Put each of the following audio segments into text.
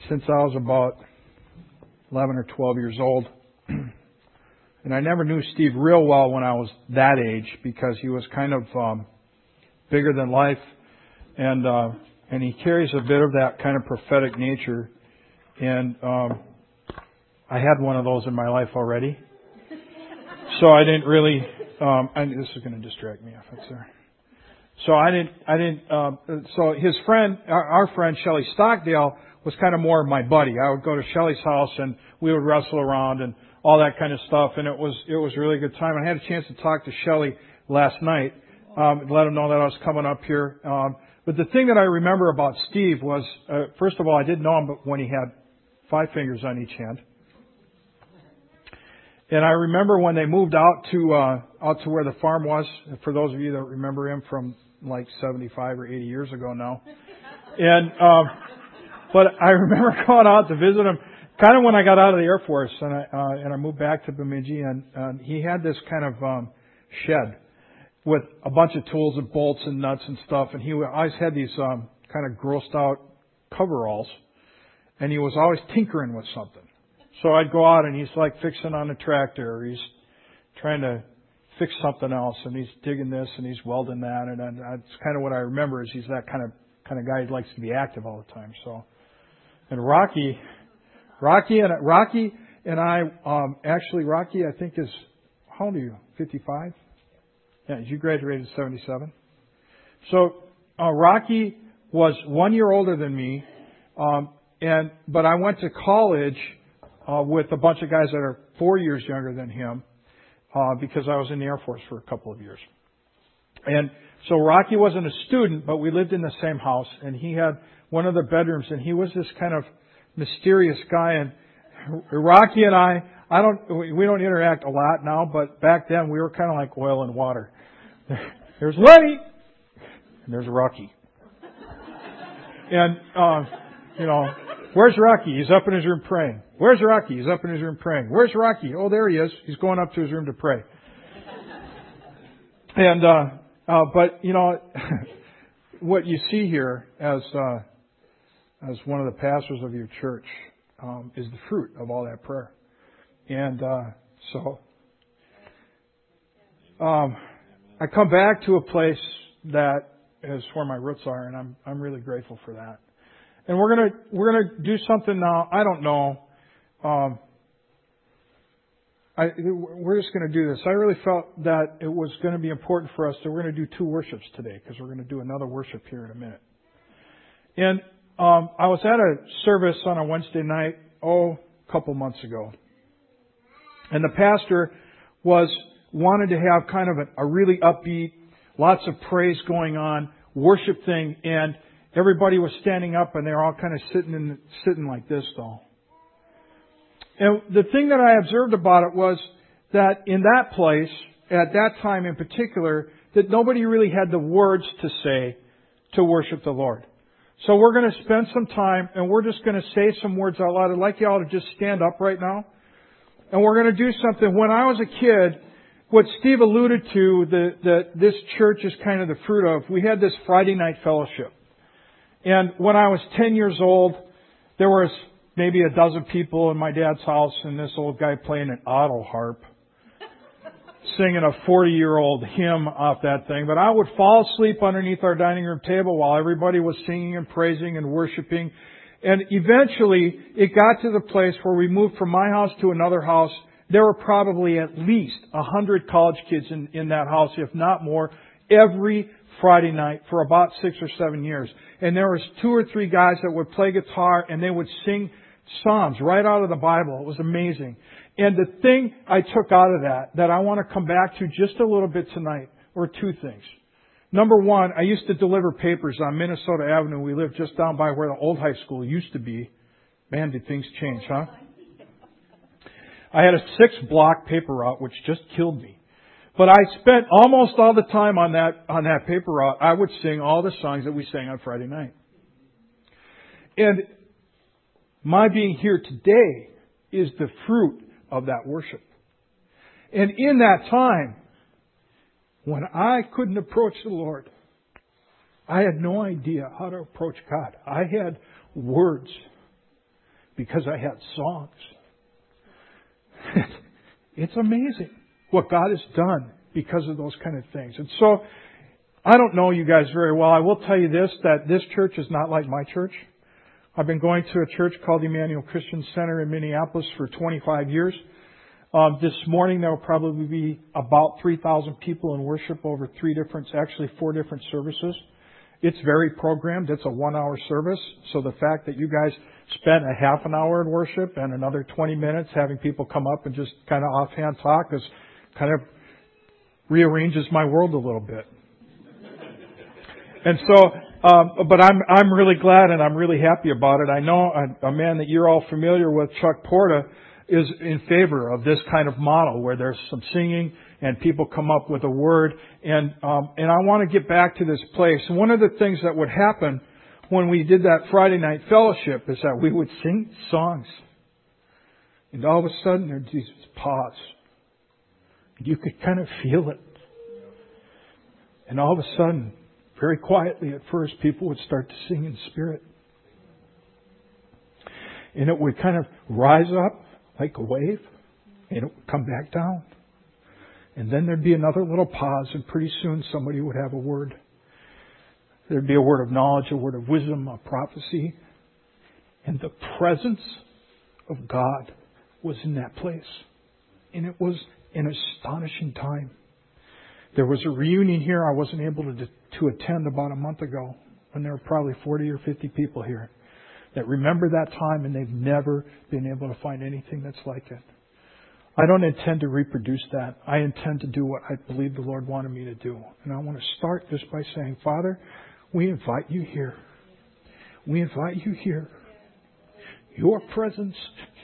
since I was about 11 or 12 years old. And I never knew Steve real well when I was that age because he was kind of bigger than life. And he carries a bit of that kind of prophetic nature. And I had one of those in my life already. So I didn't really, this is going to distract me if it's there. So his friend, our friend Shelley Stockdale was kind of more my buddy. I would go to Shelley's house and we would wrestle around and all that kind of stuff. And it was a really good time. I had a chance to talk to Shelley last night, let him know that I was coming up here. But the thing that I remember about Steve was, first of all, I didn't know him when he had 5 fingers on each hand. And I remember when they moved out to where the farm was, for those of you that remember him from like 75 or 80 years ago now. And, but I remember going out to visit him kind of when I got out of the Air Force and I moved back to Bemidji and he had this kind of, shed with a bunch of tools and bolts and nuts and stuff. And he always had these, kind of grossed out coveralls and he was always tinkering with something. So I'd go out and he's like fixing on a tractor or he's trying to fix something else and he's digging this and he's welding that and that's kind of what I remember is he's that kind of guy who likes to be active all the time. So, and Rocky and I, actually Rocky I think is, how old are you? 55? Yeah, you graduated in 77. So, Rocky was 1 year older than me, but I went to college with a bunch of guys that are 4 years younger than him, because I was in the Air Force for a couple of years. And so Rocky wasn't a student, but we lived in the same house, and he had one of the bedrooms, and he was this kind of mysterious guy. And Rocky and we don't interact a lot now, but back then we were kind of like oil and water. There's Lenny, and there's Rocky. And, where's Rocky? He's up in his room praying. Where's Rocky? He's up in his room praying. Where's Rocky? Oh, there he is. He's going up to his room to pray. And, but, what you see here as one of the pastors of your church, is the fruit of all that prayer. And, I come back to a place that is where my roots are, and I'm really grateful for that. And we're gonna do something now. I don't know. We're just gonna do this. I really felt that it was going to be important for us that we're going to do 2 worships today because we're going to do another worship here in a minute. And I was at a service on a Wednesday night, a couple months ago, and the pastor wanted to have kind of a really upbeat, lots of praise going on, worship thing, and everybody was standing up and they were all kind of sitting like this though. And the thing that I observed about it was that in that place, at that time in particular, that nobody really had the words to say to worship the Lord. So we're going to spend some time and we're just going to say some words out loud. I'd like you all to just stand up right now. And we're going to do something. When I was a kid, what Steve alluded to, that this church is kind of the fruit of, we had this Friday night fellowship. And when I was 10 years old, there was maybe a dozen people in my dad's house and this old guy playing an auto harp, singing a 40-year-old hymn off that thing. But I would fall asleep underneath our dining room table while everybody was singing and praising and worshiping. And eventually it got to the place where we moved from my house to another house. There were probably at least 100 college kids in that house, if not more, every Friday night for about 6 or 7 years. And there was 2 or 3 guys that would play guitar and they would sing Psalms right out of the Bible. It was amazing. And the thing I took out of that I want to come back to just a little bit tonight were 2 things. Number one, I used to deliver papers on Minnesota Avenue. We lived just down by where the old high school used to be. Man, did things change, huh? I had a 6-block paper route, which just killed me. But I spent almost all the time on that paper route. I would sing all the songs that we sang on Friday night. And my being here today is the fruit of that worship. And in that time, when I couldn't approach the Lord, I had no idea how to approach God. I had words, because I had songs. It's amazing what God has done because of those kind of things. And so, I don't know you guys very well. I will tell you this, that this church is not like my church. I've been going to a church called Emmanuel Christian Center in Minneapolis for 25 years. This morning there will probably be about 3,000 people in worship over 4 different services. It's very programmed. It's a 1-hour service. So the fact that you guys spent a half an hour in worship and another 20 minutes having people come up and just kind of offhand talk is kind of rearranges my world a little bit. And so, but I'm really glad and I'm really happy about it. I know a man that you're all familiar with, Chuck Porta, is in favor of this kind of model where there's some singing and people come up with a word. And I want to get back to this place. And one of the things that would happen when we did that Friday night fellowship is that we would sing songs. And all of a sudden there'd be this pause. You could kind of feel it. And all of a sudden, very quietly at first, people would start to sing in spirit. And it would kind of rise up like a wave, and it would come back down. And then there'd be another little pause, and pretty soon somebody would have a word. There'd be a word of knowledge, a word of wisdom, a prophecy. And the presence of God was in that place. And it was an astonishing time. There was a reunion here I wasn't able to attend about a month ago, when there were probably 40 or 50 people here that remember that time, and they've never been able to find anything that's like it. I don't intend to reproduce that. I intend to do what I believe the Lord wanted me to do. And I want to start just by saying, Father, we invite you here. We invite you here. Your presence.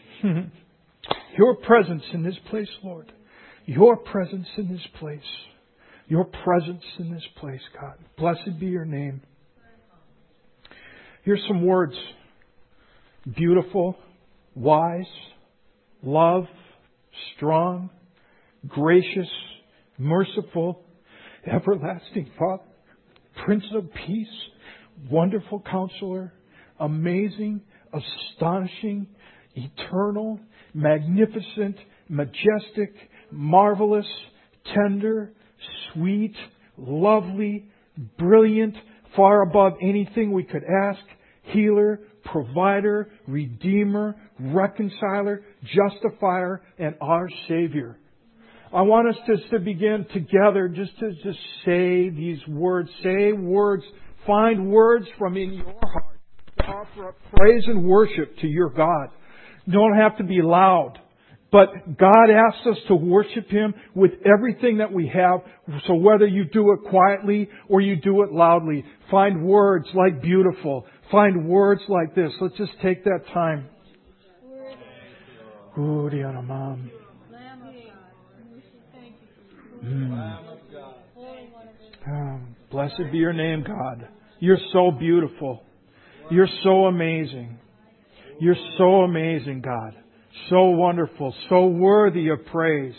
Your presence in this place, Lord. Your presence in this place. Your presence in this place, God. Blessed be your name. Here's some words. Beautiful, wise, love, strong, gracious, merciful, everlasting Father, Prince of Peace, wonderful Counselor, amazing, astonishing, eternal, magnificent, majestic, marvelous, tender, sweet, lovely, brilliant, far above anything we could ask, healer, provider, redeemer, reconciler, justifier, and our Savior. I want us just to begin together just to say these words. Say words. Find words from in your heart to offer up praise and worship to your God. You don't have to be loud. But God asks us to worship Him with everything that we have. So whether you do it quietly or you do it loudly, find words like beautiful. Find words like this. Let's just take that time. Blessed be your name, God. You're so beautiful. You're so amazing. You're so amazing, God. So wonderful. So worthy of praise.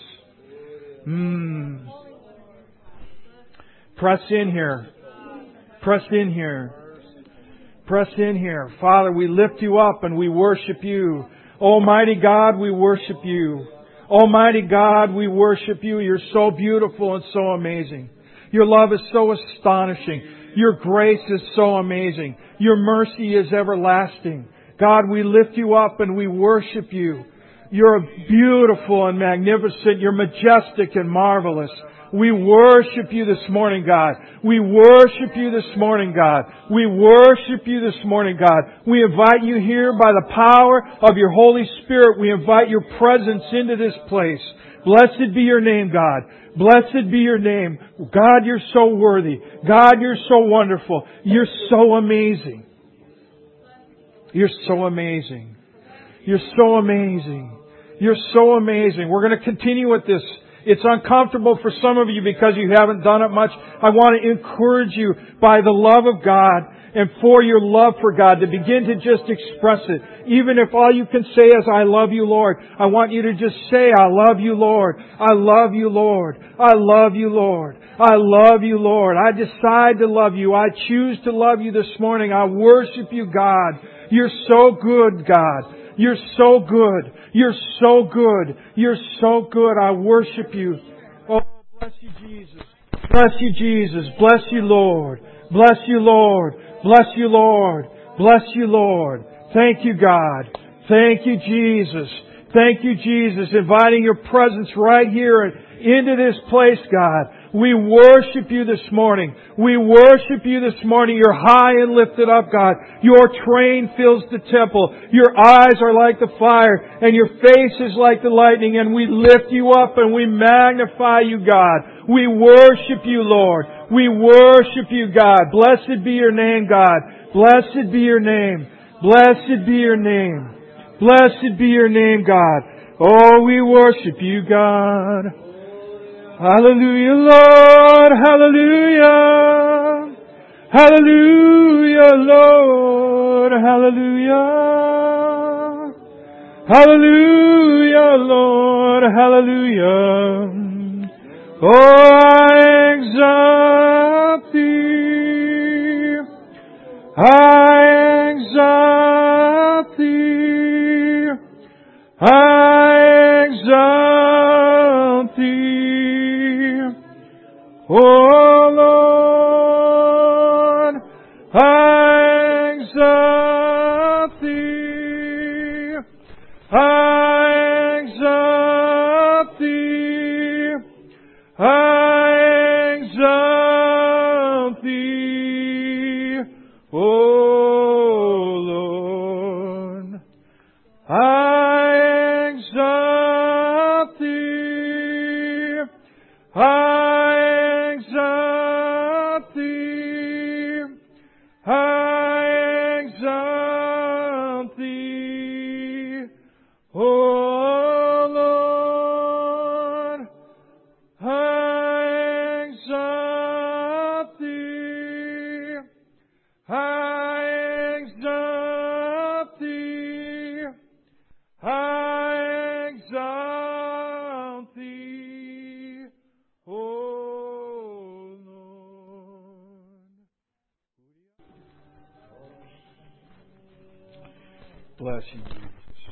Press in here. Press in here. Press in here. Father, we lift you up and we worship you. Almighty God, we worship you. Almighty God, we worship you. You're so beautiful and so amazing. Your love is so astonishing. Your grace is so amazing. Your mercy is everlasting. God, we lift you up and we worship you. You're beautiful and magnificent. You're majestic and marvelous. We worship you this morning, God. We worship you this morning, God. We worship you this morning, God. We invite you here by the power of your Holy Spirit. We invite your presence into this place. Blessed be your name, God. Blessed be your name. God, you're so worthy. God, you're so wonderful. You're so amazing. You're so amazing. You're so amazing. You're so amazing. We're going to continue with this. It's uncomfortable for some of you because you haven't done it much. I want to encourage you by the love of God and for your love for God to begin to just express it. Even if all you can say is, I love you, Lord. I want you to just say, I love you, Lord. I love you, Lord. I love you, Lord. I love you, Lord. I decide to love you. I choose to love you this morning. I worship you, God. You're so good, God. You're so good. You're so good. You're so good. I worship You. Oh, bless You, Jesus. Bless You, Jesus. Bless You, Lord. Bless You, Lord. Bless You, Lord. Bless You, Lord. Thank You, God. Thank You, Jesus. Thank You, Jesus. Inviting Your presence right here into this place, God. We worship You this morning. We worship You this morning. You're high and lifted up, God. Your train fills the temple. Your eyes are like the fire, and Your face is like the lightning, and we lift You up and we magnify You, God. We worship You, Lord. We worship You, God. Blessed be Your name, God. Blessed be Your name. Blessed be Your name. Blessed be Your name, God. Oh, we worship You, God. Hallelujah, Lord. Hallelujah. Hallelujah, Lord. Hallelujah. Hallelujah, Lord. Hallelujah. Oh, I exalt Thee. I exalt Thee. I exalt Thee. Oh Lord, I exalt Thee. I exalt Thee. I exalt Thee. Oh Lord, I exalt Thee. I exalt Thee. I exalt Thee. Oh Lord, I exalt Thee. I exalt Thee. I exalt Thee, O Lord. Bless You, Jesus.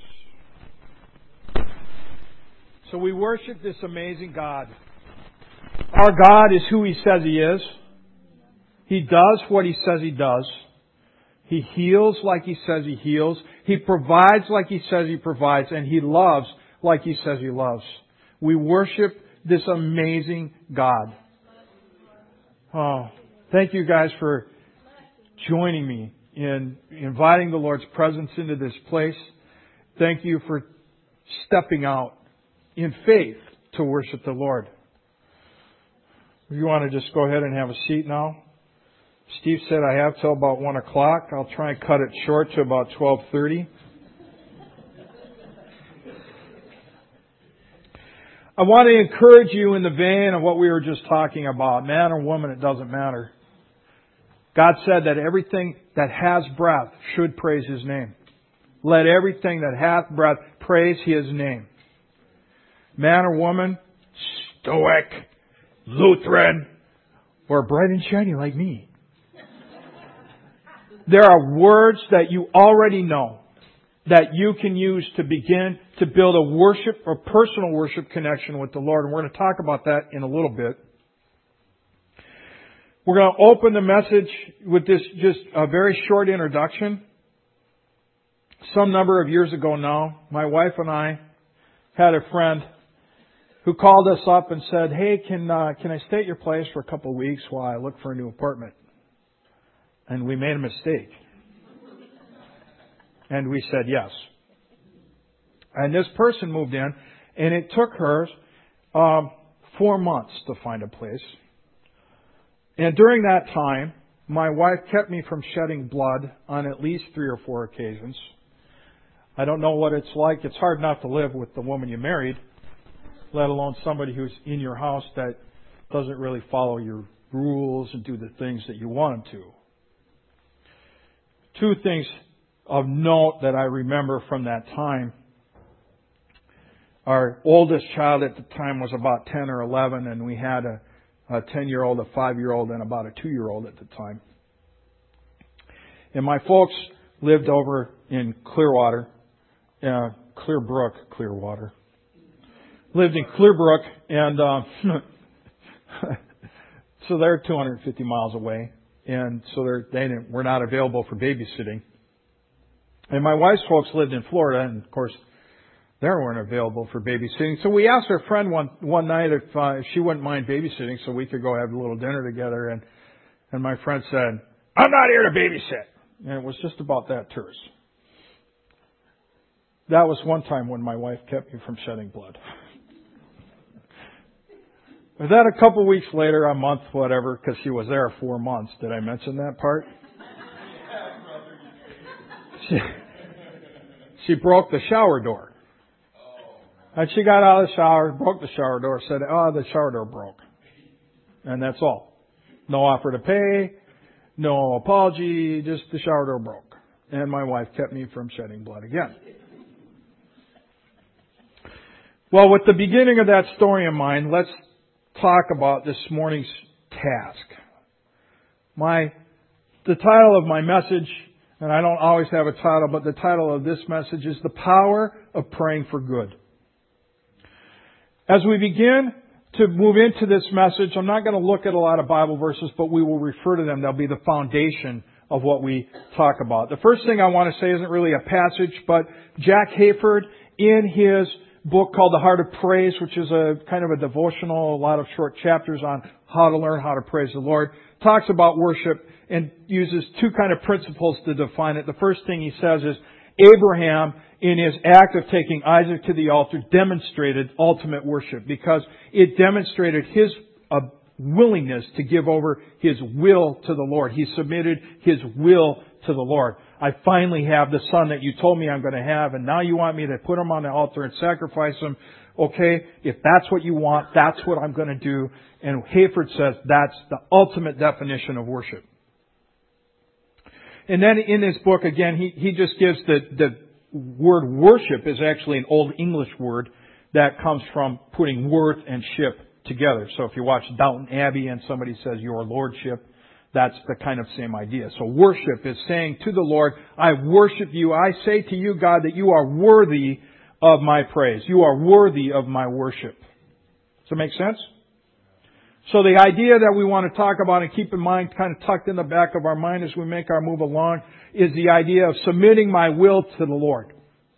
So we worship this amazing God. Our God is who He says He is. He does what He says He does. He heals like He says He heals. He provides like He says He provides. And He loves like He says He loves. We worship this amazing God. Oh, thank you guys for joining me in inviting the Lord's presence into this place. Thank you for stepping out in faith to worship the Lord. If you want to just go ahead and have a seat now. Steve said I have till about 1 o'clock. I'll try and cut it short to about 12:30. I want to encourage you in the vein of what we were just talking about. Man or woman, it doesn't matter. God said that everything that has breath should praise His name. Let everything that hath breath praise His name. Man or woman, stoic, Lutheran, or bright and shiny like me. There are words that you already know that you can use to begin to build a worship or personal worship connection with the Lord. And we're going to talk about that in a little bit. We're going to open the message with this just a very short introduction. Some number of years ago now, my wife and I had a friend who called us up and said, "Hey, can I stay at your place for a couple of weeks while I look for a new apartment?" And we made a mistake. And we said yes. And this person moved in, and it took her 4 months to find a place. And during that time, my wife kept me from shedding blood on at least 3 or 4 occasions. I don't know what it's like. It's hard not to live with the woman you married, let alone somebody who's in your house that doesn't really follow your rules and do the things that you want them to. 2 things of note that I remember from that time. Our oldest child at the time was about 10 or 11, and we had a 10-year-old, a 5-year-old, and about a 2-year-old at the time. And my folks lived over in Clearwater, Clearwater. Lived in Clearbrook, and so they're 250 miles away, and so they were not available for babysitting. And my wife's folks lived in Florida, and of course, they weren't available for babysitting. So we asked our friend one night if she wouldn't mind babysitting, so we could go have a little dinner together. And my friend said, "I'm not here to babysit," and it was just about that terse. That was one time when my wife kept me from shedding blood. But then a couple weeks later, a month, whatever, because she was there 4 months. Did I mention that part? She broke the shower door. And she got out of the shower, broke the shower door, said, the shower door broke. And that's all. No offer to pay, no apology, just the shower door broke. And my wife kept me from shedding blood again. Well, with the beginning of that story in mind, let's talk about this morning's task. The title of my message, and I don't always have a title, but the title of this message is The Power of Praying for Good. As we begin to move into this message, I'm not going to look at a lot of Bible verses, but we will refer to them. They'll be the foundation of what we talk about. The first thing I want to say isn't really a passage, but Jack Hayford, in his book called The Heart of Praise, which is a kind of a devotional, a lot of short chapters on how to learn how to praise the Lord, talks about worship and uses two kind of principles to define it. The first thing he says is Abraham, in his act of taking Isaac to the altar, demonstrated ultimate worship because it demonstrated his willingness to give over his will to the Lord. He submitted his will to the Lord. I finally have the son that you told me I'm going to have, and now you want me to put him on the altar and sacrifice him. Okay, if that's what you want, that's what I'm going to do. And Hayford says that's the ultimate definition of worship. And then in his book, again, he just gives the word worship is actually an Old English word that comes from putting worth and ship together. So if you watch Downton Abbey and somebody says your lordship, that's the kind of same idea. So worship is saying to the Lord, I worship you. I say to you, God, that you are worthy of my praise. You are worthy of my worship. Does that make sense? So the idea that we want to talk about and keep in mind, kind of tucked in the back of our mind as we make our move along, is the idea of submitting my will to the Lord.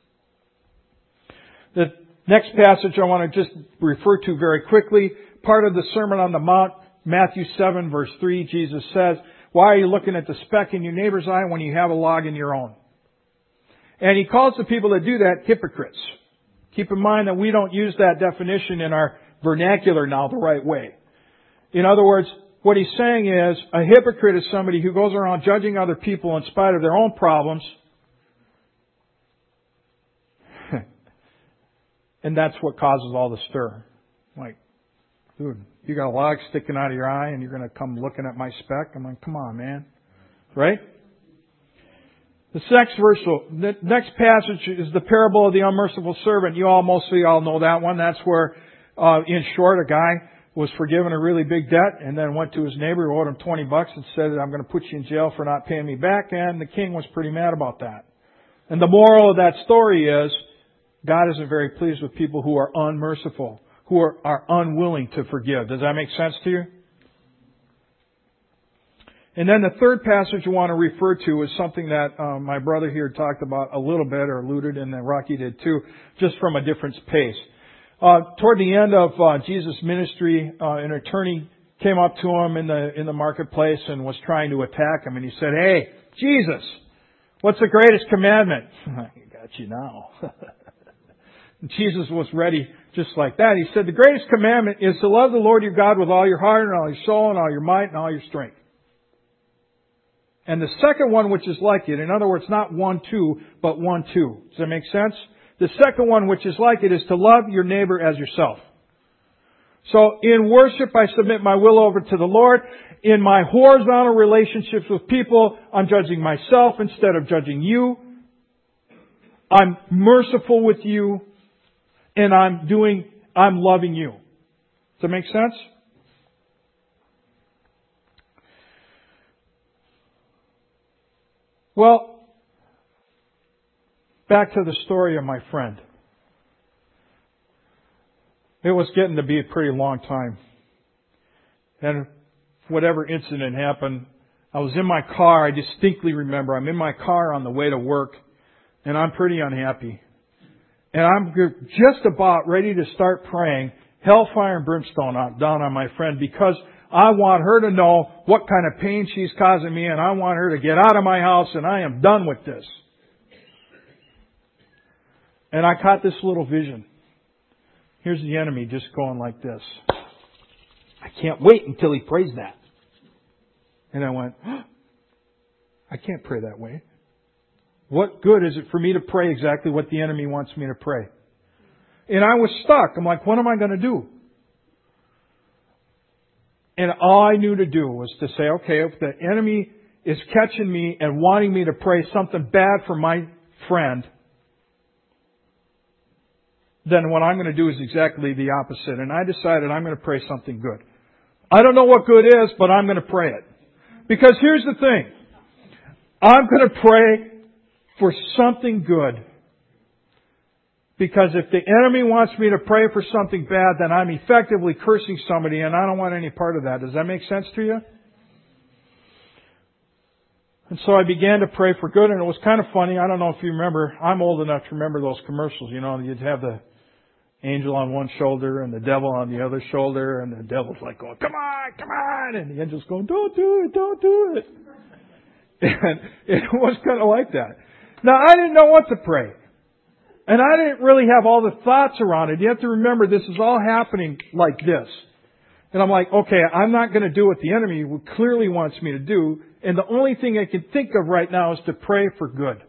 The next passage I want to just refer to very quickly, part of the Sermon on the Mount, Matthew 7 verse 3, Jesus says, why are you looking at the speck in your neighbor's eye when you have a log in your own? And He calls the people that do that hypocrites. Keep in mind that we don't use that definition in our vernacular now the right way. In other words, what He's saying is a hypocrite is somebody who goes around judging other people in spite of their own problems. And that's what causes all the stir. Like, dude, you got a log sticking out of your eye and you're going to come looking at my speck? I'm like, come on, man. Right? The next passage is the parable of the unmerciful servant. Mostly all know that one. That's where, in short, a guy was forgiven a really big debt and then went to his neighbor who owed him $20 and said, I'm going to put you in jail for not paying me back. And the king was pretty mad about that. And the moral of that story is God isn't very pleased with people who are unmerciful, who are unwilling to forgive. Does that make sense to you? And then the third passage I want to refer to is something that my brother here talked about a little bit, or alluded, and then Rocky did too, just from a different pace. Toward the end of Jesus' ministry, an attorney came up to him in the marketplace and was trying to attack him. And he said, "Hey, Jesus, what's the greatest commandment?" I got you now. And Jesus was ready just like that. He said, "The greatest commandment is to love the Lord your God with all your heart and all your soul and all your might and all your strength. And the second one, which is like it, in other words, not 1, 2, but 1, 2. Does that make sense? The second one, which is like it, is to love your neighbor as yourself." So in worship, I submit my will over to the Lord. In my horizontal relationships with people, I'm judging myself instead of judging you. I'm merciful with you, and I'm loving you. Does that make sense? Well, back to the story of my friend. It was getting to be a pretty long time. And whatever incident happened, I was in my car. I distinctly remember I'm in my car on the way to work, and I'm pretty unhappy. And I'm just about ready to start praying hellfire and brimstone down on my friend, because I want her to know what kind of pain she's causing me, and I want her to get out of my house, and I am done with this. And I caught this little vision. Here's the enemy just going like this. I can't wait until he prays that. And I went, I can't pray that way. What good is it for me to pray exactly what the enemy wants me to pray? And I was stuck. I'm like, what am I going to do? And all I knew to do was to say, okay, if the enemy is catching me and wanting me to pray something bad for my friend, then what I'm going to do is exactly the opposite. And I decided I'm going to pray something good. I don't know what good is, but I'm going to pray it. Because here's the thing. I'm going to pray for something good. Because if the enemy wants me to pray for something bad, then I'm effectively cursing somebody, and I don't want any part of that. Does that make sense to you? And so I began to pray for good, and it was kind of funny. I don't know if you remember. I'm old enough to remember those commercials. You know, you'd have the angel on one shoulder and the devil on the other shoulder, and the devil's like going, come on, come on, and the angel's going, don't do it, don't do it. And it was kind of like that. Now, I didn't know what to pray. And I didn't really have all the thoughts around it. You have to remember, this is all happening like this. And I'm like, okay, I'm not going to do what the enemy clearly wants me to do. And the only thing I can think of right now is to pray for good.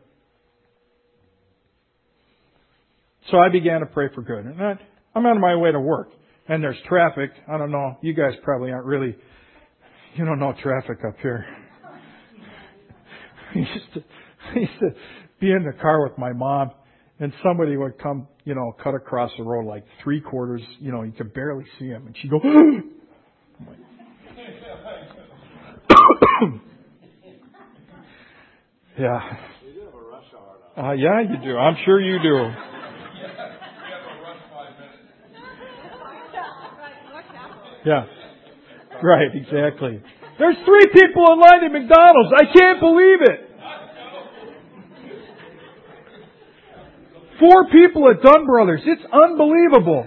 So I began to pray for good. And I'm on my way to work. And there's traffic. I don't know. You guys probably aren't really, you don't know traffic up here. I used to be in the car with my mom. And somebody would come, you know, cut across the road like 3/4, you know, you could barely see him. And she'd go, I'm like, yeah. You do have a rush hour now. Yeah, you do. I'm sure you do. You have a rush 5 minutes. Yeah. Right, exactly. There's 3 people in line at McDonald's. I can't believe it. 4 people at Dunn Brothers. It's unbelievable.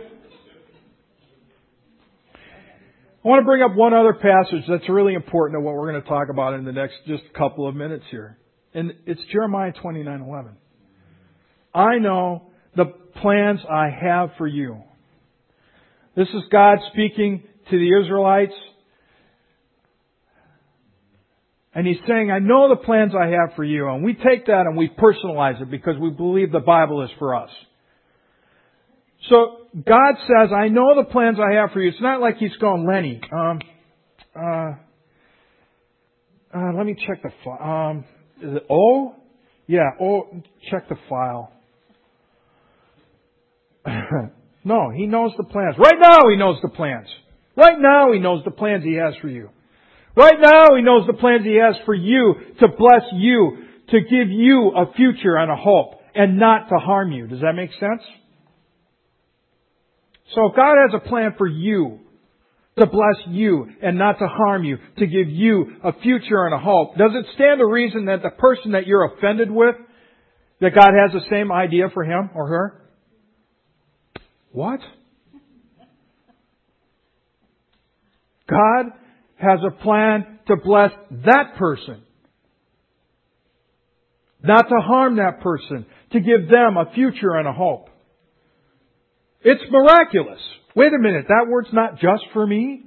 I want to bring up one other passage that's really important to what we're going to talk about in the next just couple of minutes here. And it's Jeremiah 29:11. I know the plans I have for you. This is God speaking to the Israelites. And He's saying, I know the plans I have for you. And we take that and we personalize it because we believe the Bible is for us. So God says, I know the plans I have for you. It's not like He's going, Lenny, let me check the file. Is it O? Yeah, O, check the file. No, He knows the plans. Right now He knows the plans. Right now He knows the plans He has for you. Right now He knows the plans He has for you to bless you, to give you a future and a hope, and not to harm you. Does that make sense? So if God has a plan for you, to bless you and not to harm you, to give you a future and a hope, does it stand to reason that the person that you're offended with, that God has the same idea for him or her? What? God has a plan to bless that person. Not to harm that person. To give them a future and a hope. It's miraculous. Wait a minute, that word's not just for me?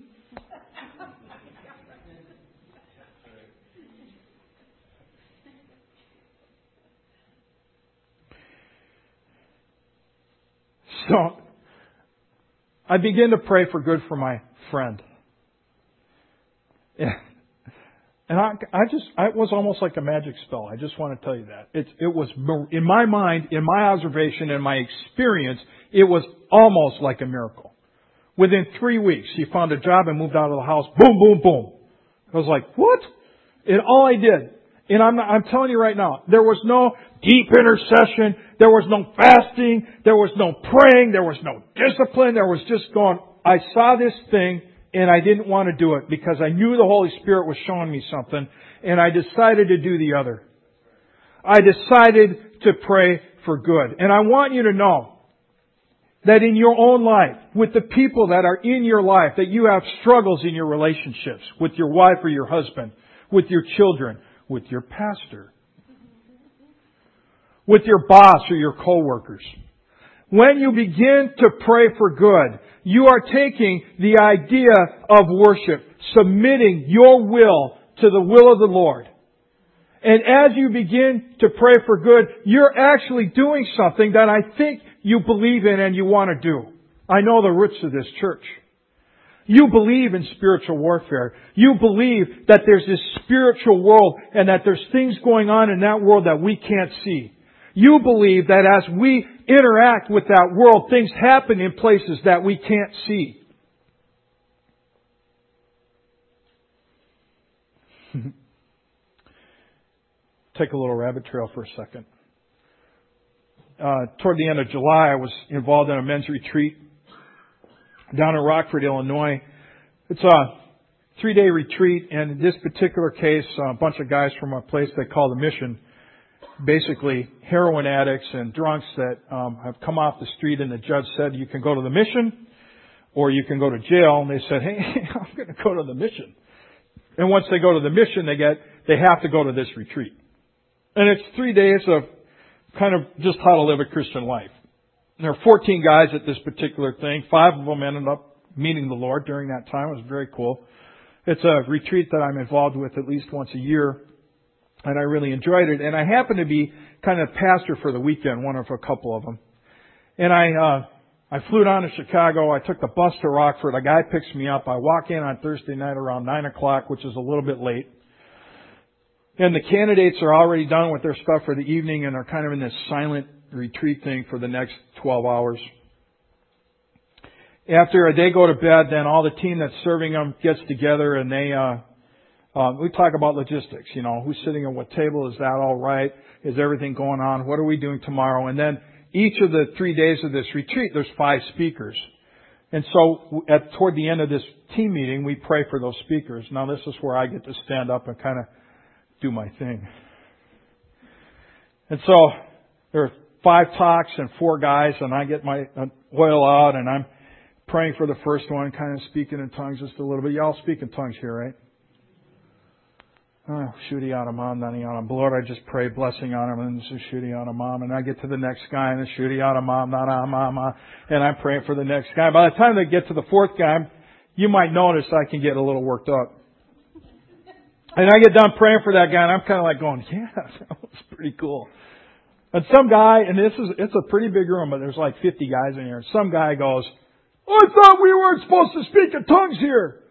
So, I begin to pray for good for my friend. Yeah. And it was almost like a magic spell. I just want to tell you that. It was, in my mind, in my observation, in my experience, it was almost like a miracle. Within 3 weeks, he found a job and moved out of the house. Boom, boom, boom. I was like, what? And all I did, And I'm telling you right now, there was no deep intercession. There was no fasting. There was no praying. There was no discipline. There was just going, I saw this thing and I didn't want to do it because I knew the Holy Spirit was showing me something, and I decided to do the other. I decided to pray for good. And I want you to know that in your own life, with the people that are in your life, that you have struggles in your relationships with your wife or your husband, with your children, with your pastor, with your boss or your coworkers. When you begin to pray for good, you are taking the idea of worship, submitting your will to the will of the Lord. And as you begin to pray for good, you're actually doing something that I think you believe in and you want to do. I know the roots of this church. You believe in spiritual warfare. You believe that there's this spiritual world and that there's things going on in that world that we can't see. You believe that as we interact with that world, things happen in places that we can't see. Take a little rabbit trail for a second. Toward the end of July, I was involved in a men's retreat down in Rockford, Illinois. It's a 3-day retreat, and in this particular case, a bunch of guys from a place they call the Mission, basically heroin addicts and drunks that have come off the street, and the judge said, you can go to the Mission or you can go to jail. And they said, hey, I'm going to go to the Mission. And once they go to the Mission, they have to go to this retreat. And it's 3 days of kind of just how to live a Christian life. And there are 14 guys at this particular thing. 5 of them ended up meeting the Lord during that time. It was very cool. It's a retreat that I'm involved with at least once a year. And I really enjoyed it. And I happened to be kind of pastor for the weekend, one of a couple of them. And I flew down to Chicago. I took the bus to Rockford. A guy picks me up. I walk in on Thursday night around 9 o'clock, which is a little bit late. And the candidates are already done with their stuff for the evening, and they're kind of in this silent retreat thing for the next 12 hours. After they go to bed, then all the team that's serving them gets together, and we talk about logistics. You know, who's sitting at what table? Is that all right? Is everything going on? What are we doing tomorrow? And then each of the 3 days of this retreat, there's 5 speakers. And so toward the end of this team meeting, we pray for those speakers. Now this is where I get to stand up and kind of do my thing. And so there are 5 talks and 4 guys, and I get my oil out, and I'm praying for the first one, kind of speaking in tongues just a little bit. Y'all speak in tongues here, right? Shooty out of mom, nani out of Lord, I just pray blessing on him, and this is shooty out of mom, and I get to the next guy, and it's shooty out of mom, nana mama, and I'm praying for the next guy. By the time they get to the 4th guy, you might notice I can get a little worked up. And I get done praying for that guy, and I'm kind of like going, yeah, that was pretty cool. And some guy, and it's a pretty big room, but there's like 50 guys in here. Some guy goes, I thought we weren't supposed to speak in tongues here.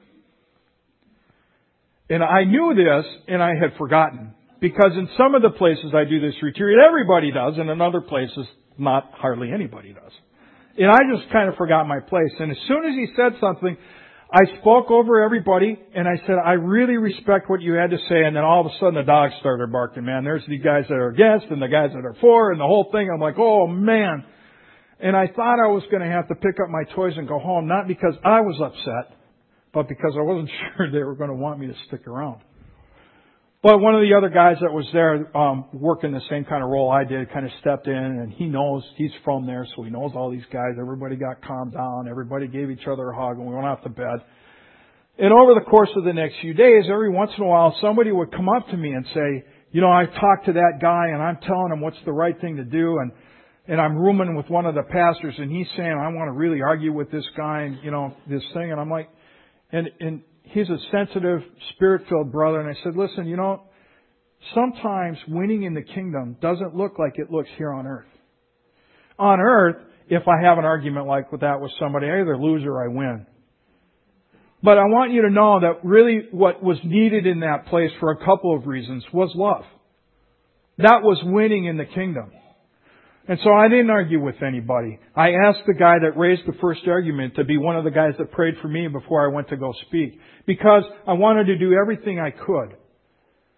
And I knew this, and I had forgotten. Because in some of the places I do this retreat, everybody does, and in other places, not hardly anybody does. And I just kind of forgot my place. And as soon as he said something, I spoke over everybody, and I said, I really respect what you had to say. And then all of a sudden the dogs started barking, man. There's the guys that are against and the guys that are for and the whole thing. I'm like, oh, man. And I thought I was going to have to pick up my toys and go home, not because I was upset, but because I wasn't sure they were going to want me to stick around. But one of the other guys that was there working the same kind of role I did kind of stepped in, and he knows, he's from there, so he knows all these guys. Everybody got calmed down. Everybody gave each other a hug, and we went off to bed. And over the course of the next few days, every once in a while, somebody would come up to me and say, you know, I talked to that guy, and I'm telling him what's the right thing to do, and I'm rooming with one of the pastors, and he's saying, I want to really argue with this guy, and, you know, this thing. And I'm like, and he's a sensitive, spirit-filled brother. And I said, listen, you know, sometimes winning in the kingdom doesn't look like it looks here on earth. On earth, if I have an argument like that with somebody, I either lose or I win. But I want you to know that really what was needed in that place for a couple of reasons was love. That was winning in the kingdom. And so I didn't argue with anybody. I asked the guy that raised the first argument to be one of the guys that prayed for me before I went to go speak, because I wanted to do everything I could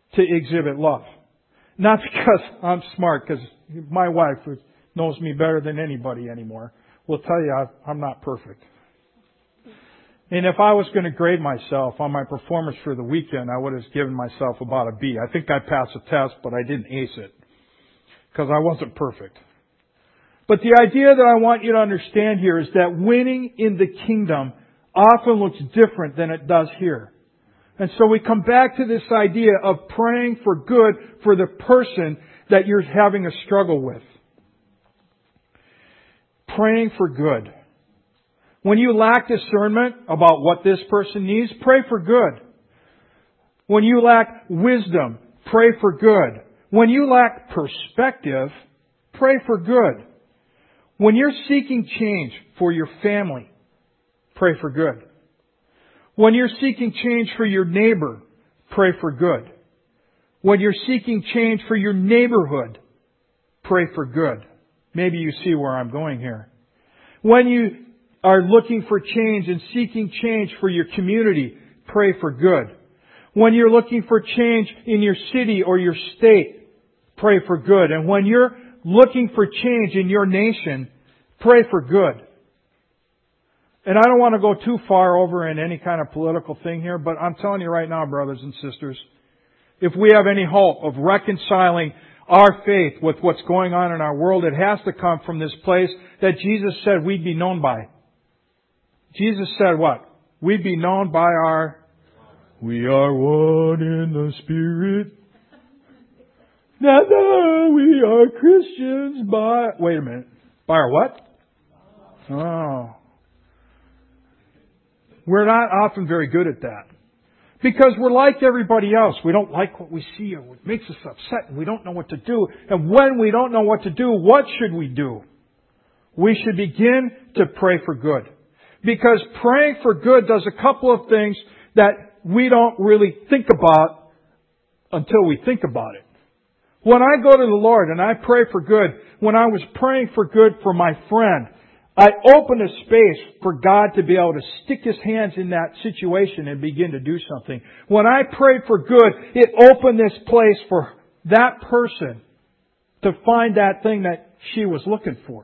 to exhibit love. Not because I'm smart, because my wife, who knows me better than anybody anymore, will tell you I'm not perfect. And if I was going to grade myself on my performance for the weekend, I would have given myself about a B. I think I passed the test, but I didn't ace it because I wasn't perfect. But the idea that I want you to understand here is that winning in the kingdom often looks different than it does here. And so we come back to this idea of praying for good for the person that you're having a struggle with. Praying for good. When you lack discernment about what this person needs, pray for good. When you lack wisdom, pray for good. When you lack perspective, pray for good. When you're seeking change for your family, pray for good. When you're seeking change for your neighbor, pray for good. When you're seeking change for your neighborhood, pray for good. Maybe you see where I'm going here. When you are looking for change and seeking change for your community, pray for good. When you're looking for change in your city or your state, pray for good. And when you're looking for change in your nation, pray for good. And I don't want to go too far over in any kind of political thing here, but I'm telling you right now, brothers and sisters, if we have any hope of reconciling our faith with what's going on in our world, it has to come from this place that Jesus said we'd be known by. Jesus said what? We'd be known by our... We are one in the Spirit. Now we are Christians by... Wait a minute. By our what? Oh. We're not often very good at that. Because we're like everybody else. We don't like what we see, or it makes us upset, and we don't know what to do. And when we don't know what to do, what should we do? We should begin to pray for good. Because praying for good does a couple of things that we don't really think about until we think about it. When I go to the Lord and I pray for good, when I was praying for good for my friend, I opened a space for God to be able to stick His hands in that situation and begin to do something. When I prayed for good, it opened this place for that person to find that thing that she was looking for.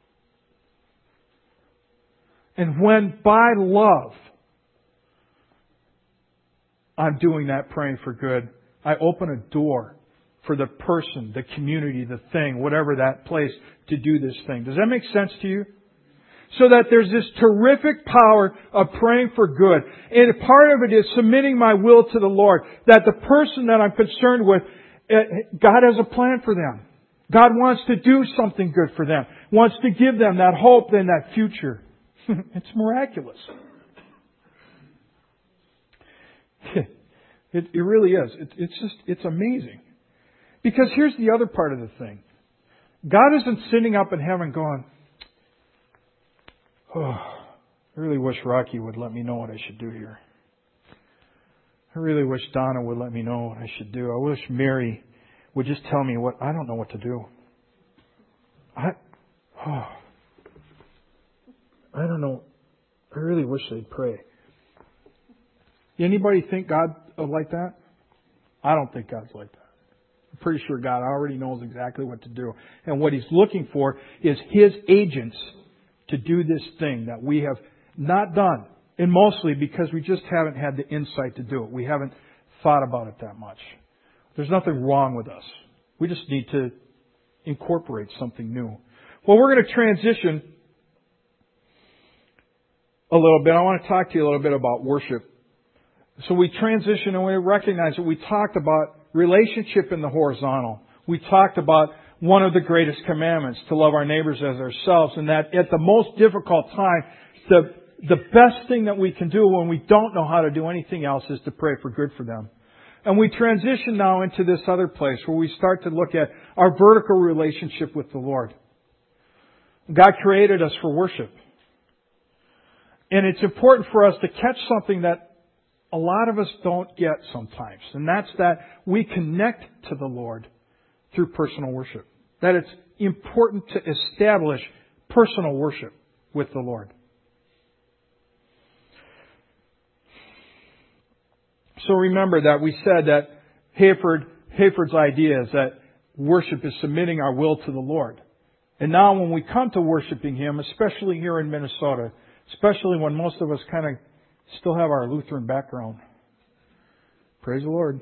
And when by love I'm doing that praying for good, I open a door for the person, the community, the thing, whatever that place, to do this thing. Does that make sense to you? So that there's this terrific power of praying for good. And part of it is submitting my will to the Lord. That the person that I'm concerned with, God has a plan for them. God wants to do something good for them. Wants to give them that hope and that future. It's miraculous. It really is. It's amazing. Because here's the other part of the thing. God isn't sitting up in heaven going, oh, I really wish Rocky would let me know what I should do here. I really wish Donna would let me know what I should do. I wish Mary would just tell me what I don't know what to do. I don't know. I really wish they'd pray. Anybody think God like that? I don't think God's like that. I'm pretty sure God already knows exactly what to do. And what He's looking for is His agents to do this thing that we have not done. And mostly because we just haven't had the insight to do it. We haven't thought about it that much. There's nothing wrong with us. We just need to incorporate something new. Well, we're going to transition a little bit. I want to talk to you a little bit about worship. So we transition and we recognize that we talked about relationship in the horizontal. We talked about one of the greatest commandments, to love our neighbors as ourselves, and that at the most difficult time, the best thing that we can do when we don't know how to do anything else is to pray for good for them. And we transition now into this other place where we start to look at our vertical relationship with the Lord. God created us for worship. And it's important for us to catch something that a lot of us don't get sometimes. And that's that we connect to the Lord through personal worship. That it's important to establish personal worship with the Lord. So remember that we said that Hayford's idea is that worship is submitting our will to the Lord. And now when we come to worshiping Him, especially here in Minnesota, especially when most of us kind of still have our Lutheran background, praise the Lord.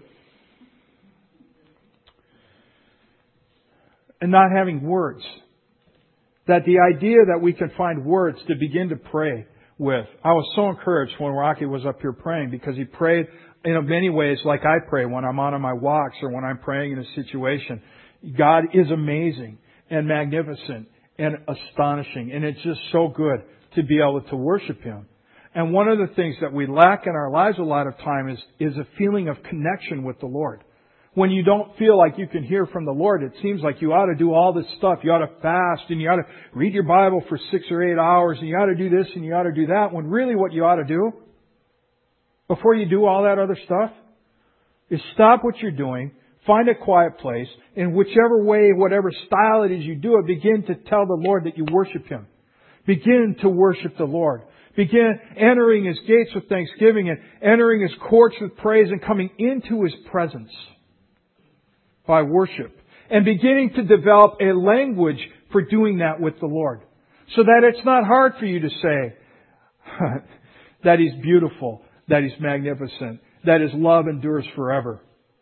And not having words. That the idea that we can find words to begin to pray with. I was so encouraged when Rocky was up here praying because he prayed in many ways like I pray when I'm on my walks or when I'm praying in a situation. God is amazing and magnificent and astonishing. And it's just so good to be able to worship Him. And one of the things that we lack in our lives a lot of time is a feeling of connection with the Lord. When you don't feel like you can hear from the Lord, it seems like you ought to do all this stuff. You ought to fast and you ought to read your Bible for 6 or 8 hours and you ought to do this and you ought to do that. When really what you ought to do, before you do all that other stuff, is stop what you're doing, find a quiet place, in whichever way, whatever style it is you do it, begin to tell the Lord that you worship Him. Begin to worship the Lord. Begin entering His gates with thanksgiving and entering His courts with praise and coming into His presence by worship. And beginning to develop a language for doing that with the Lord. So that it's not hard for you to say that He's beautiful, that He's magnificent, that His love endures forever.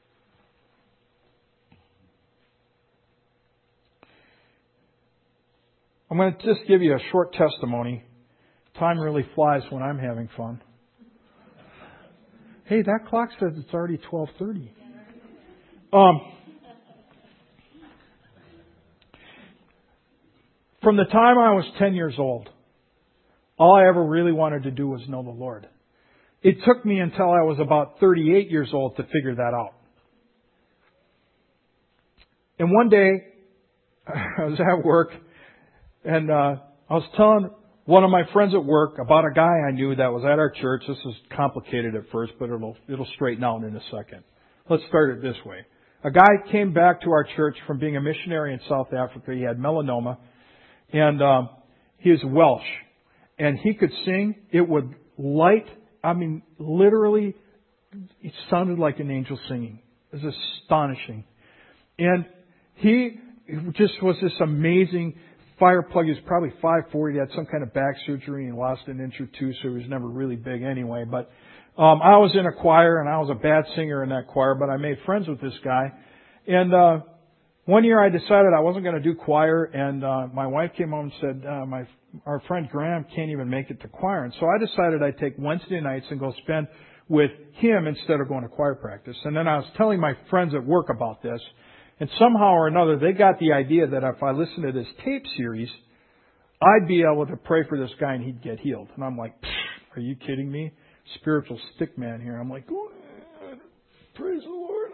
I'm going to just give you a short testimony. Time really flies when I'm having fun. Hey, that clock says it's already 12:30. From the time I was 10 years old, all I ever really wanted to do was know the Lord. It took me until I was about 38 years old to figure that out. And one day, I was at work, and I was telling one of my friends at work about a guy I knew that was at our church. This is complicated at first, but it'll straighten out in a second. Let's start it this way. A guy came back to our church from being a missionary in South Africa. He had melanoma, and he was Welsh. And he could sing. It would literally, it sounded like an angel singing. It was astonishing. And he just was this amazing fire plug. He was probably 5'4". He had some kind of back surgery and lost an inch or two, so he was never really big anyway. But I was in a choir, and I was a bad singer in that choir, but I made friends with this guy. And one year I decided I wasn't going to do choir, and my wife came home and said, our friend Graham can't even make it to choir. And so I decided I'd take Wednesday nights and go spend with him instead of going to choir practice. And then I was telling my friends at work about this, and somehow or another they got the idea that if I listened to this tape series, I'd be able to pray for this guy and he'd get healed. And I'm like, are you kidding me? Spiritual stick man here. I'm like, oh, praise the Lord.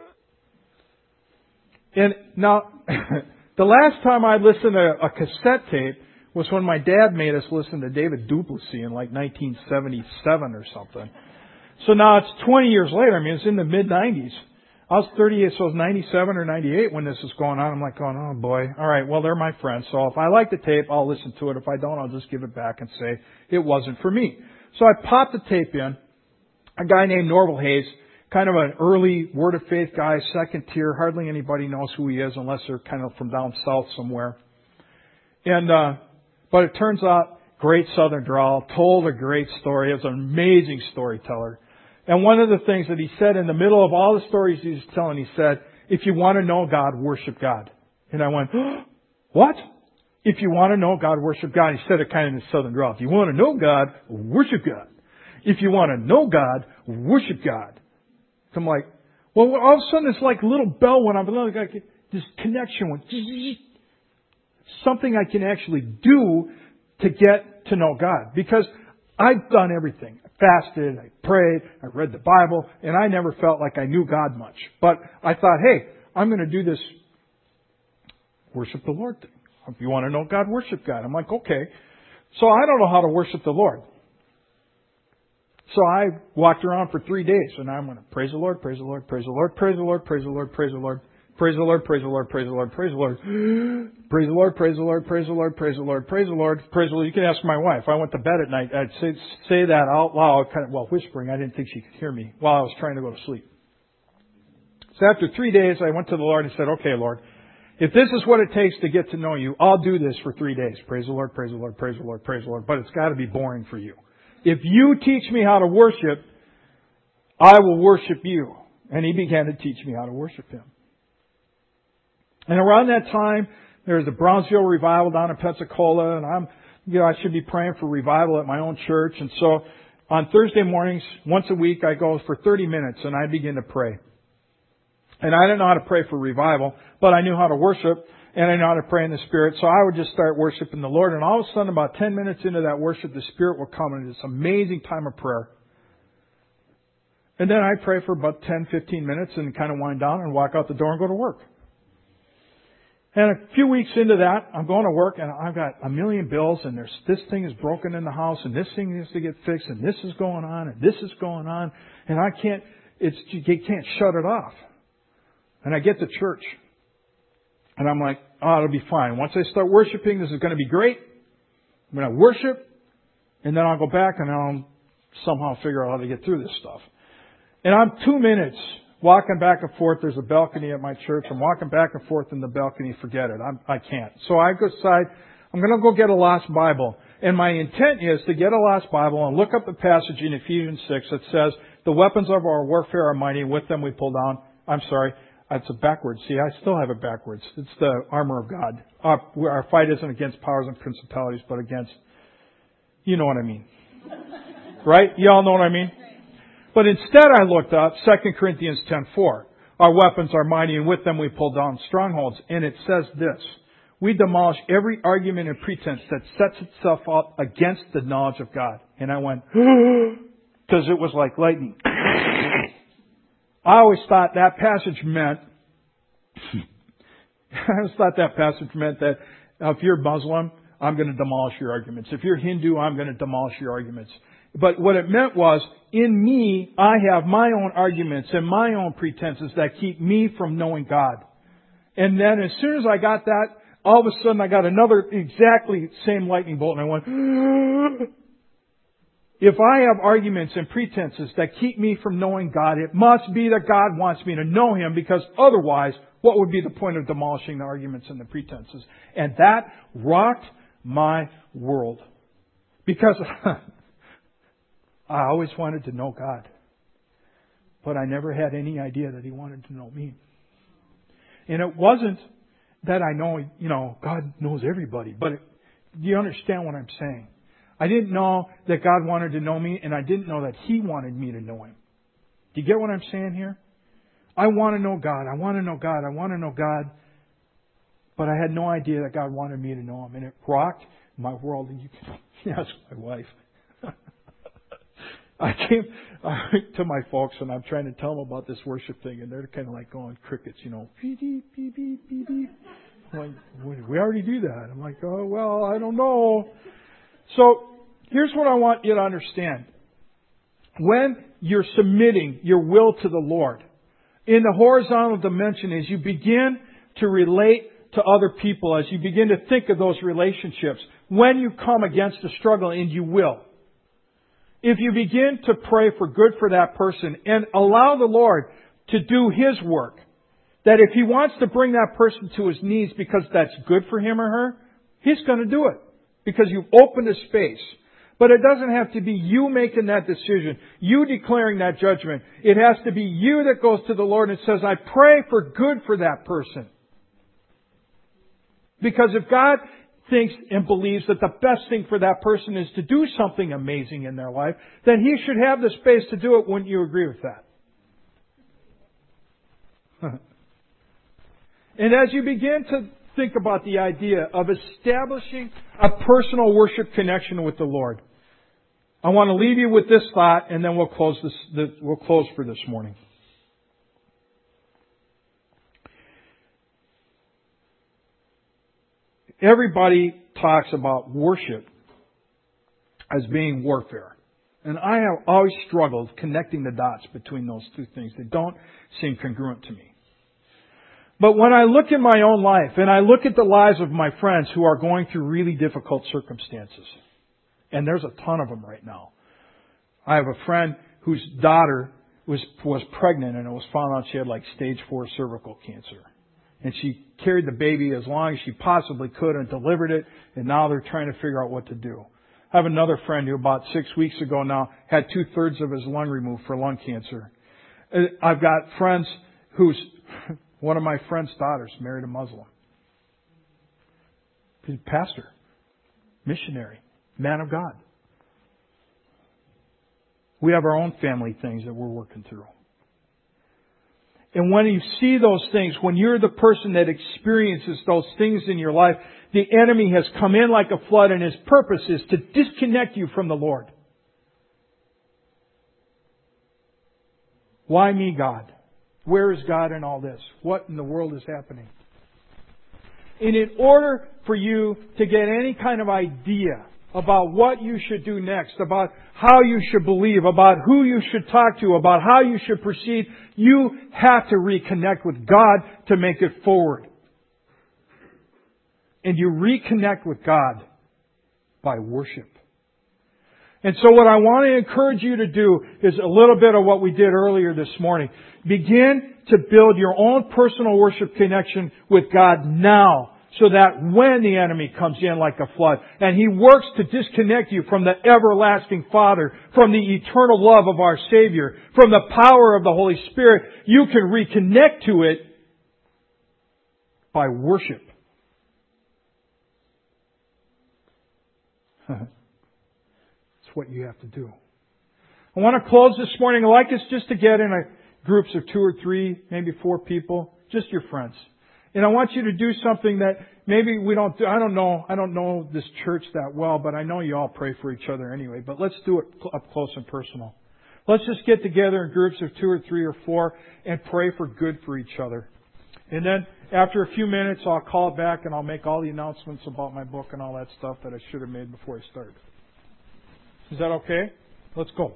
And now, the last time I listened to a cassette tape was when my dad made us listen to David Duplessis in like 1977 or something. So now it's 20 years later. I mean, it's in the mid-90s. I was 38, so I was 97 or 98 when this was going on. I'm like going, oh boy. All right, well, they're my friends. So if I like the tape, I'll listen to it. If I don't, I'll just give it back and say it wasn't for me. So I popped the tape in. A guy named Norval Hayes, kind of an early Word of Faith guy, second tier. Hardly anybody knows who he is unless they're kind of from down south somewhere. And, but it turns out, great southern drawl, told a great story. He was an amazing storyteller. And one of the things that he said in the middle of all the stories he was telling, he said, if you want to know God, worship God. And I went, what? If you want to know God, worship God. He said it kind of in the southern drawl. If you want to know God, worship God. If you want to know God, worship God. So I'm like, well, all of a sudden this like little bell went off. This connection went, something I can actually do to get to know God. Because I've done everything. I fasted, I prayed, I read the Bible, and I never felt like I knew God much. But I thought, hey, I'm going to do this worship the Lord thing. If you want to know God, worship God. I'm like, okay. So I don't know how to worship the Lord. So I walked around for 3 days, and I'm going to praise the Lord, praise the Lord, praise the Lord, praise the Lord, praise the Lord, praise the Lord, praise the Lord, praise the Lord, praise the Lord, praise the Lord, praise the Lord, praise the Lord, praise the Lord, praise the Lord, praise the Lord, praise the Lord. You can ask my wife. I went to bed at night. I'd say that out loud, kind of whispering. I didn't think she could hear me while I was trying to go to sleep. So after 3 days, I went to the Lord and said, okay, Lord, if this is what it takes to get to know you, I'll do this for 3 days. Praise the Lord, praise the Lord, praise the Lord, praise the Lord. But it's got to be boring for you. If you teach me how to worship, I will worship you. And He began to teach me how to worship Him. And around that time, there was the Brownsville revival down in Pensacola, and I should be praying for revival at my own church. And so on Thursday mornings, once a week, I go for 30 minutes and I begin to pray. And I didn't know how to pray for revival, but I knew how to worship, and I knew how to pray in the Spirit. So I would just start worshiping the Lord, and all of a sudden, about 10 minutes into that worship, the Spirit would come into this amazing time of prayer. And then I'd pray for about 10, 15 minutes and kind of wind down and walk out the door and go to work. And a few weeks into that, I'm going to work and I've got a million bills, and this thing is broken in the house, and this thing needs to get fixed, and this is going on, and this is going on, and you can't shut it off. And I get to church and I'm like, oh, it'll be fine. Once I start worshiping, this is going to be great. I'm going to worship, and then I'll go back and I'll somehow figure out how to get through this stuff. And I'm 2 minutes walking back and forth. There's a balcony at my church. I'm walking back and forth in the balcony. Forget it. I can't. So I decide I'm going to go get a lost Bible. And my intent is to get a lost Bible and look up the passage in Ephesians 6 that says, the weapons of our warfare are mighty. With them we pull down. I'm sorry. It's backwards. See, I still have it backwards. It's the armor of God. Our fight isn't against powers and principalities, but against, you know what I mean. Right? You all know what I mean? But instead I looked up 2 Corinthians 10:4. Our weapons are mighty, and with them we pull down strongholds. And it says this: we demolish every argument and pretense that sets itself up against the knowledge of God. And I went, because it was like lightning. I always thought that passage meant that if you're Muslim, I'm going to demolish your arguments. If you're Hindu, I'm going to demolish your arguments. But what it meant was, in me, I have my own arguments and my own pretenses that keep me from knowing God. And then as soon as I got that, all of a sudden I got another exactly same lightning bolt, and I went, if I have arguments and pretenses that keep me from knowing God, it must be that God wants me to know Him, because otherwise, what would be the point of demolishing the arguments and the pretenses? And that rocked my world. Because I always wanted to know God, but I never had any idea that He wanted to know me. And it wasn't that I know, God knows everybody, but do you understand what I'm saying? I didn't know that God wanted to know me, and I didn't know that He wanted me to know Him. Do you get what I'm saying here? I want to know God. I want to know God. I want to know God. But I had no idea that God wanted me to know Him. And it rocked my world. And you can ask my wife. I went to my folks, and I'm trying to tell them about this worship thing, and they're kind of like going crickets, beep, beep, beep, beep, beep, beep. I'm like, we already do that. I'm like, oh, well, I don't know. So here's what I want you to understand. When you're submitting your will to the Lord, in the horizontal dimension, as you begin to relate to other people, as you begin to think of those relationships, when you come against a struggle, and you will, if you begin to pray for good for that person and allow the Lord to do His work, that if He wants to bring that person to his knees because that's good for him or her, He's going to do it. Because you've opened a space. But it doesn't have to be you making that decision, you declaring that judgment. It has to be you that goes to the Lord and says, I pray for good for that person. Because if God thinks and believes that the best thing for that person is to do something amazing in their life, then He should have the space to do it. Wouldn't you agree with that? And as you begin to think about the idea of establishing a personal worship connection with the Lord, I want to leave you with this thought, and then we'll close for this morning. Everybody talks about worship as being warfare. And I have always struggled connecting the dots between those two things. They don't seem congruent to me. But when I look in my own life, and I look at the lives of my friends who are going through really difficult circumstances, and there's a ton of them right now. I have a friend whose daughter was pregnant, and it was found out she had like stage 4 cervical cancer. And she carried the baby as long as she possibly could and delivered it, and now they're trying to figure out what to do. I have another friend who about 6 weeks ago now had 2/3 of his lung removed for lung cancer. I've got friends whose, one of my friend's daughters married a Muslim. He's a pastor, missionary, man of God. We have our own family things that we're working through. And when you see those things, when you're the person that experiences those things in your life, the enemy has come in like a flood, and his purpose is to disconnect you from the Lord. Why me, God? Where is God in all this? What in the world is happening? And in order for you to get any kind of idea about what you should do next, about how you should believe, about who you should talk to, about how you should proceed, you have to reconnect with God to make it forward. And you reconnect with God by worship. And so what I want to encourage you to do is a little bit of what we did earlier this morning. Begin to build your own personal worship connection with God now, so that when the enemy comes in like a flood, and he works to disconnect you from the everlasting Father, from the eternal love of our Savior, from the power of the Holy Spirit, you can reconnect to it by worship. That's what you have to do. I want to close this morning. I'd like us just to get in groups of 2 or 3, maybe 4 people, just your friends. And I want you to do something that maybe we don't do. I don't know this church that well, but I know you all pray for each other anyway. But let's do it up close and personal. Let's just get together in groups of 2 or 3 or 4 and pray for good for each other. And then after a few minutes, I'll call it back and I'll make all the announcements about my book and all that stuff that I should have made before I started. Is that okay? Let's go.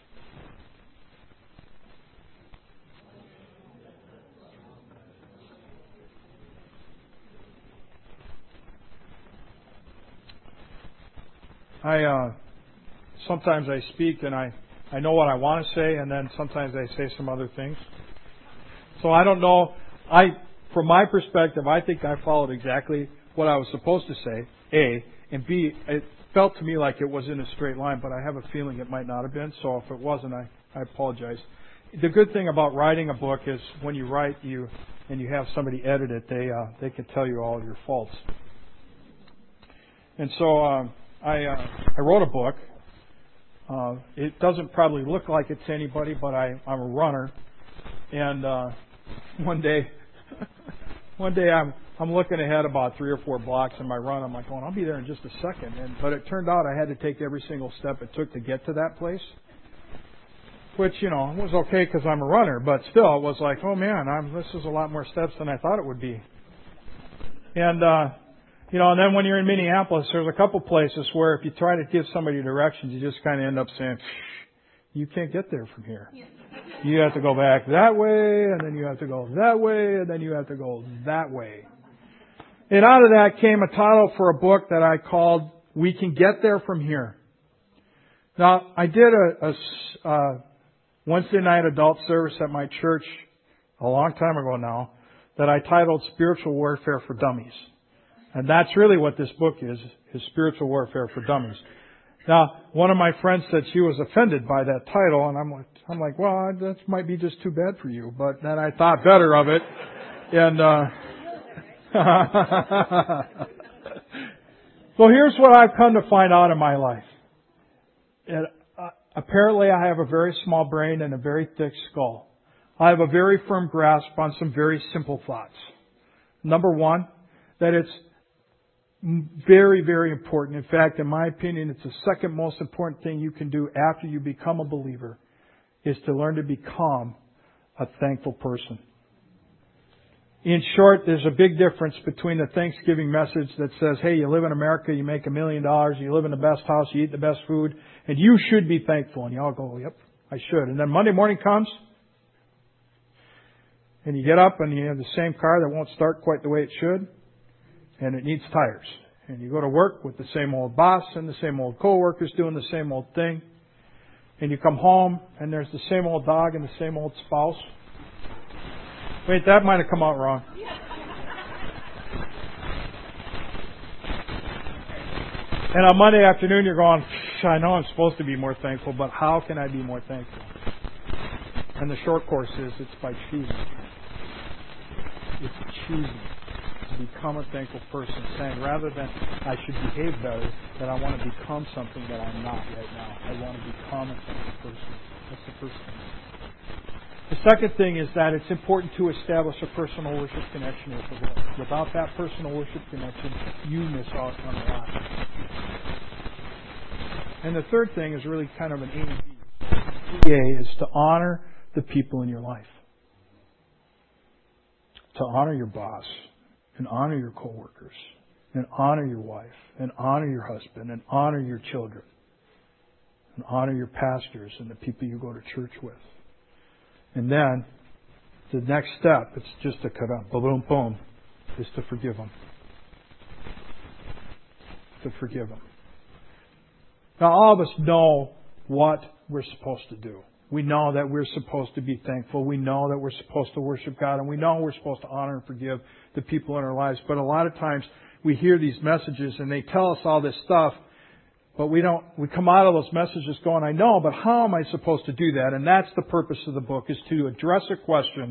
Sometimes I speak and I know what I want to say, and then sometimes I say some other things. So I don't know. From my perspective, I think I followed exactly what I was supposed to say, A, and B, it felt to me like it was in a straight line, but I have a feeling it might not have been. So if it wasn't, I apologize. The good thing about writing a book is when you write and you have somebody edit it, they can tell you all of your faults. And so I wrote a book. It doesn't probably look like it to anybody, but I'm a runner. And one day I'm looking ahead about 3 or 4 blocks in my run. I'm like, I'll be there in just a second. But it turned out I had to take every single step it took to get to that place. Which, was okay because I'm a runner. But still, it was like, oh man, this is a lot more steps than I thought it would be. And and then when you're in Minneapolis, there's a couple places where if you try to give somebody directions, you just kind of end up saying, you can't get there from here. You have to go back that way, and then you have to go that way, and then you have to go that way. And out of that came a title for a book that I called We Can Get There From Here. Now, I did a Wednesday night adult service at my church a long time ago now that I titled Spiritual Warfare for Dummies. And that's really what this book is Spiritual Warfare for Dummies. Now, one of my friends said she was offended by that title, and I'm like, well, that might be just too bad for you. But then I thought better of it, and so here's what I've come to find out in my life. Apparently, I have a very small brain and a very thick skull. I have a very firm grasp on some very simple thoughts. Number one, that it's very, very important. In fact, in my opinion, it's the second most important thing you can do after you become a believer is to learn to become a thankful person. In short, there's a big difference between the Thanksgiving message that says, hey, you live in America, you make $1 million, you live in the best house, you eat the best food, and you should be thankful. And you all go, yep, I should. And then Monday morning comes, and you get up and you have the same car that won't start quite the way it should, and it needs tires. And you go to work with the same old boss and the same old coworkers doing the same old thing. and you come home and there's the same old dog and the same old spouse. Wait, that might have come out wrong. And on Monday afternoon you're going, I know I'm supposed to be more thankful, but how can I be more thankful? And the short course is, it's by choosing. It's choosing to become a thankful person, saying rather than I should behave better, that I want to become something that I'm not right now. I want to become a thankful person. That's the first thing. The second thing is that it's important to establish a personal worship connection with the Lord. Without that personal worship connection, you miss out on a lot. And the third thing is really kind of an A and B. The A is to honor the people in your life. To honor your boss, and honor your coworkers, and honor your wife, and honor your husband, and honor your children, and honor your pastors and the people you go to church with. And then, the next step, it's just to cut up, boom, boom, is to forgive them. To forgive them. Now, all of us know what we're supposed to do. We know that we're supposed to be thankful. We know that we're supposed to worship God. And we know we're supposed to honor and forgive the people in our lives. But a lot of times we hear these messages and they tell us all this stuff. But we come out of those messages going, I know, but how am I supposed to do that? And that's the purpose of the book, is to address a question.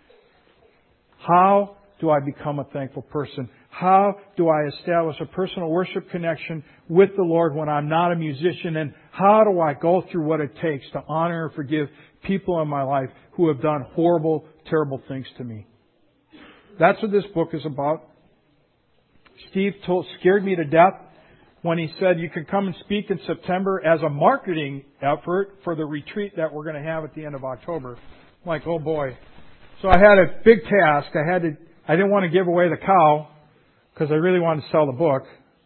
How do I become a thankful person? How do I establish a personal worship connection with the Lord when I'm not a musician? And how do I go through what it takes to honor and forgive people in my life who have done horrible, terrible things to me? That's what this book is about. Steve scared me to death when he said you can come and speak in September as a marketing effort for the retreat that we're going to have at the end of October. I'm like, oh boy. So I had a big task. I didn't want to give away the cow because I really wanted to sell the book.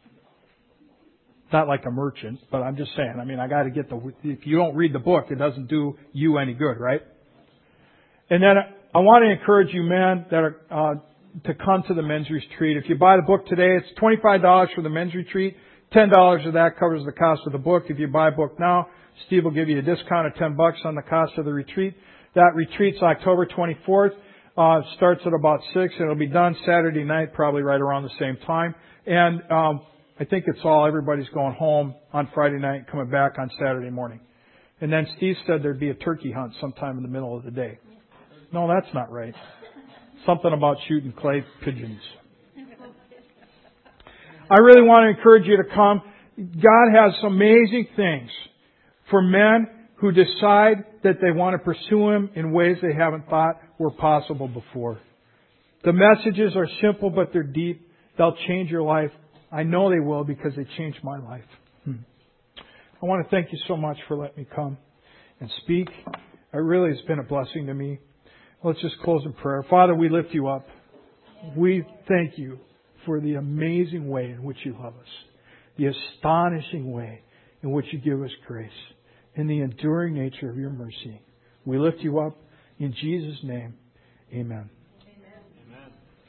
Not like a merchant, but I'm just saying. I mean, I got to get if you don't read the book, it doesn't do you any good, right? And then I want to encourage you men that are to come to the men's retreat. If you buy the book today, it's $25 for the men's retreat. $10 of that covers the cost of the book. If you buy a book now, Steve will give you a discount of $10 on the cost of the retreat. That retreat's October 24th. Starts at about 6 and it'll be done Saturday night, probably right around the same time. And I think everybody's going home on Friday night and coming back on Saturday morning. And then Steve said there'd be a turkey hunt sometime in the middle of the day. No, that's not right. Something about shooting clay pigeons. I really want to encourage you to come. God has some amazing things for men who decide that they want to pursue Him in ways they haven't thought were possible before. The messages are simple, but they're deep. They'll change your life. I know they will because they changed my life. I want to thank you so much for letting me come and speak. It really has been a blessing to me. Let's just close in prayer. Father, we lift you up. We thank you for the amazing way in which you love us, the astonishing way in which you give us grace, and the enduring nature of your mercy. We lift you up in Jesus' name. Amen.